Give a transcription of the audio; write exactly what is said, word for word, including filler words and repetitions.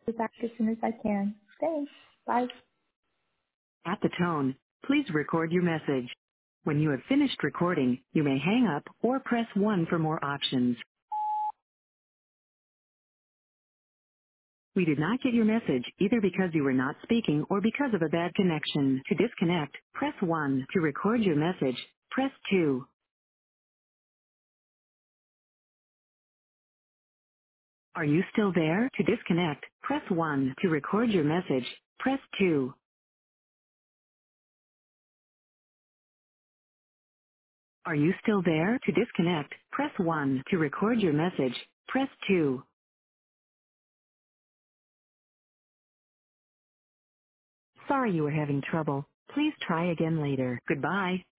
Be back as soon as I can. Thanks. Bye. At the tone, please record your message. When you have finished recording, you may hang up or press one for more options. We did not get your message either because you were not speaking or because of a bad connection. To disconnect, press one. To record your message, press two. Are you still there? To disconnect, press one. To record your message, press two. Are you still there? To disconnect, press one. To record your message, press two. Sorry you were having trouble. Please try again later. Goodbye.